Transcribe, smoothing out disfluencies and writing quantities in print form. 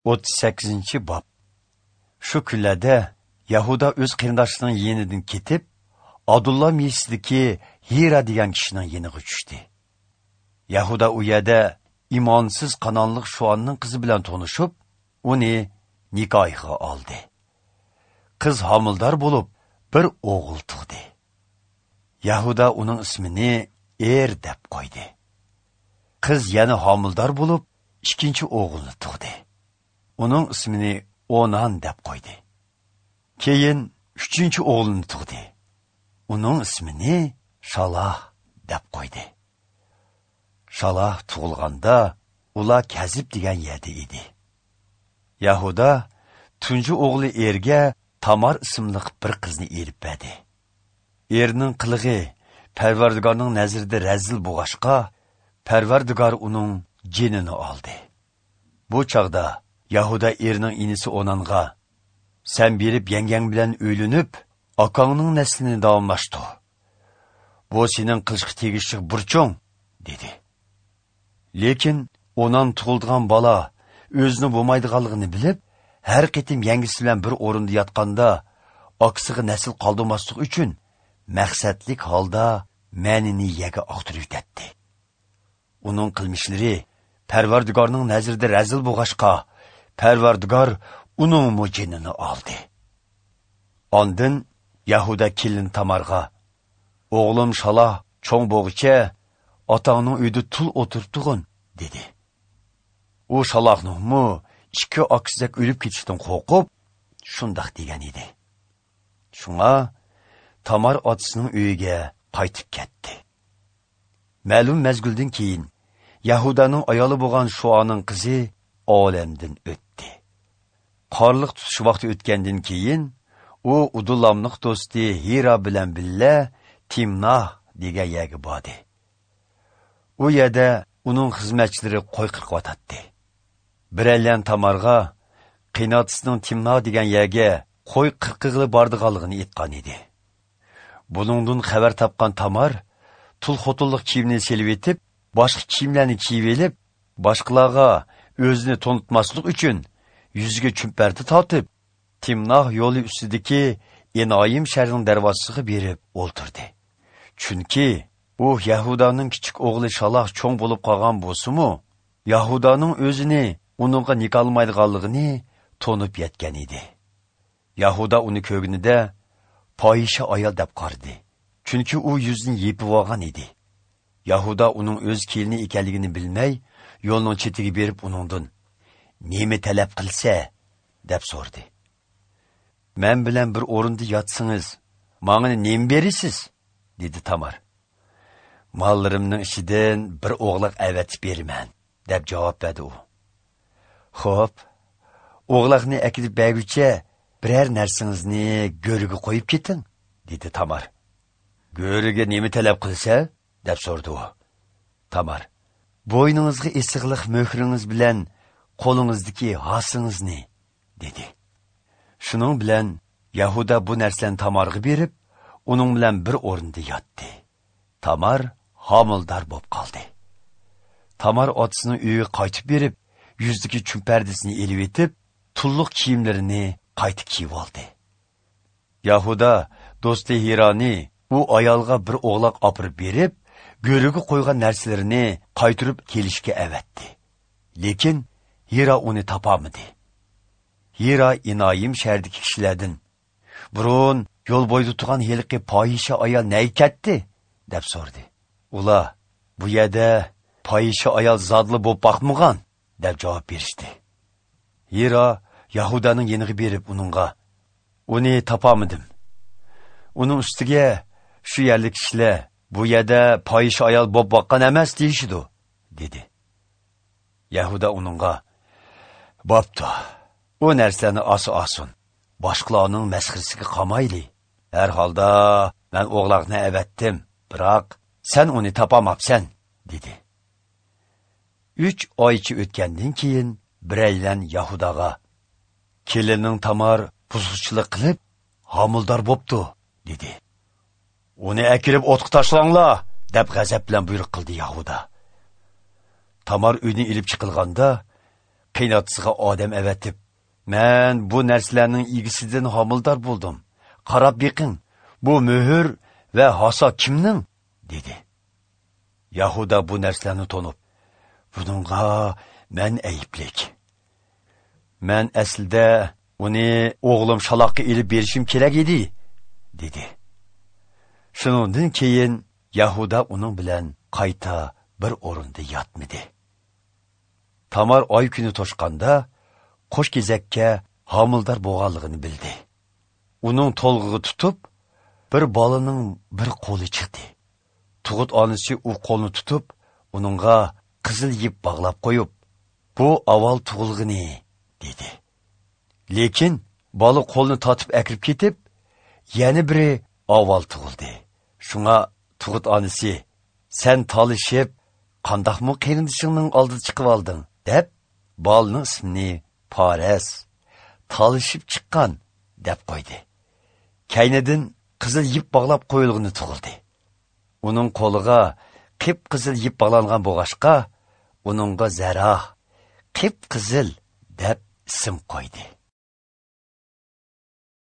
38 bob. Shu kunlarda Yahuda o'z qarindoshining yenidan ketib, Abdullah mesidagi Hira degan kishining yeniga tushdi. Yahuda u yerda imonsiz qanonliq Shuanning qizi bilan tanishib, uni nikohga oldi. Qiz homildor bo'lib, bir o'g'il tug'di. Yahuda uning ismini deb qo'ydi. Qiz yana homildor bo'lib, ikkinchi o'g'ilni tug'di. Uning ismini Onan deb qo'ydi. Keyin uchinchi o'g'ilni tug'di. Uning ismini Shalah deb qo'ydi. Shalah tug'ilganda ular Kazib degan yerda edi. Yahuda tunji o'g'li erga Tamar ismli bir qizni elib berdi. Erning qilig'i Parvardigorning nazarida razil bo'lg'ashqa, Parvardigor uning jinini oldi. Bu chaqda Yahuda erning inisi Onanga, "Sen berib yangang bilan o'ylinib, akangning naslini davomlashtir. Bu sening qilishga tegishli burching", dedi. Lekin Onan tug'ilgan bola o'zini bo'lmaydiganligini bilib, har qitim yangisi bilan bir o'rinda yotganda, aksiga nasl qoldirmaslik uchun maqsadlik holda ma'nini yaga oqtirib ketdi. Uning qilmishlari Parvardigorning nazarida razil bo'lg'ashqa, Parvardigor uning mujinini oldi. Ondan Yahuda kelin Tamarga, "O'g'lim Shalah cho'ng bo'g'icha otangning uyida tul o'tirtug'in", dedi. U Shalahning ikki oqizak o'lib ketishdan qo'rqib, shundoq degan edi. Shunga Tamar otasining uyiga qaytib ketdi. Ma'lum mezgildan keyin Yahudaning ayoli bo'lgan Shuaning qizi olamdan o'tdi. Qorliq tutish vaqti o'tgandan keyin u Udullamning do'sti Hira bilan billa Timnah degan yerga bordi. U yerda uning xizmatchilari qo'y qirqyotdi. Birallan Tamarga qiynotisining Timnah degan yerga qo'y qirqig'ili bordiganligini aytgan edi. Buningdan xabar topgan Tamar tul xotinlik kiyimini selib etib, boshqa kiyimlarni kiyib elib, boshqalarga o'zini tonutmaslik uchun yuziga chumparti tortib, Timnah yo'li ustidagi Enoyim shahrining darvozasiga berib o'ltirdi. Chunki u Yahudaning kichik o'g'li Shalah cho'ng bo'lib qolgan bo'lsa-mu, Yahudaning o'zini uningga nikolmaydiganligini tonib yetgan edi. Yahuda uni ko'gnida fohisha ayol deb qaradi. Chunki u yuzini yepib olgan edi. Yahuda uning o'z kelini ekanligini bilmay, yo'lning chetiga berib uningdan, "Nima talab qilsa?" deb so'radi. "Men bilan bir o'rinda yotsangiz, menga nima berasiz?" dedi Tamar. "Mollarimning ichidan bir o'g'liq avatib beraman", deb javob berdi u. "Xo'p, o'g'liqni akilib berguncha biror narsangizni go'riga qo'yib keting", dedi Tamar. "Go'riga nima talab qilsa?" deb so'rdi u. Tamar, "Bo'yningizga isig'liq mo'hringiz bilan qo'lingizdagi hasingizni", dedi. Shuning bilan Yahuda bu narsani Tamarga berib, uning bilan bir o'rinda yotdi. Tamar homildor bo'lib qoldi. Tamar otasining uyiga qaytib berib, yuzdagi chumpardisini elib etib, tulluq kiyimlarini qaytib kiyib oldi. Yahuda do'sti Hirani u ayolga bir o'g'loq opirib berib, go'riga qo'ygan narsalarini qaytirib kelishga avatdi. Lekin Hira uni topamadi. Hira Enoyim shahridagi kishilardan, "Burun yo'l bo'yida turgan heliqi fohisha ayol nega ketdi?" deb so'radi. Ular, "Bu yerda fohisha ayol zodli bo'lib boqmagan", deb javob berishdi. Hira Yahudaning yeniga berib uningga, "Uni topamadim. Uning ustiga shu yerlik kishilar bu yerda fohisha ayol bo'lib boqqan emas deyishdi", dedi. Yahuda uningga, "Bo'pti. U narsani oson. Boshqalarning masxirasiga qolmayli. Har holda men o'g'loqni avatdim, biroq sen uni topamabsan", dedi. 3 oycha o'tgandan keyin biraylan Yahudaga, "Kelining Tamar buzg'unchilik qilib homildor bo'pti", dedi. "Uni akirib o'tga tashlanglar", deb g'azab bilan buyruq qildi Yahuda. Tamar uyni ilib chiqilganda, qiynatısıga odam avatib, "Men bu narsalarning igisidan homildor bo'ldim. Qarab beqing, bu muhr va hasa kimning?" dedi. Yahuda bu narsalarni tonib, "Buningga men ayiblik. Men aslida uni o'g'lim Shaloqqa elib berishim kerak edi", dedi. Shuningdan keyin Yahuda uning bilan qayta bir o'rinda yotmadi. Tamar oy kuni to'shqanda qo'sh kezakka homildor bo'lganligini bildi. Uning to'lg'ig'i tutib, bir bolaning bir qo'li chiqdi. Tug'ut onasi u qo'lni tutib, uningga qizil yip bog'lab qo'yib, "Bu avval tug'ilg'ini", dedi. Lekin bola qo'lni tatib akirib ketib, yana biri avval tug'ildi. Shunga tug'ut onasi, "Sen talishib, qandaqmi qarindishingning oldida chiqib olding?" deb, bolaning ismini Paras, talishib chiqqan deb qo'ydi. Kaynidan qizil yip bog'lab qo'yilg'ini tug'ildi. Uning qo'liga qip-qizil yip bog'langan bo'g'ashqa, uningga Zarah, qip-qizil deb ism qo'ydi.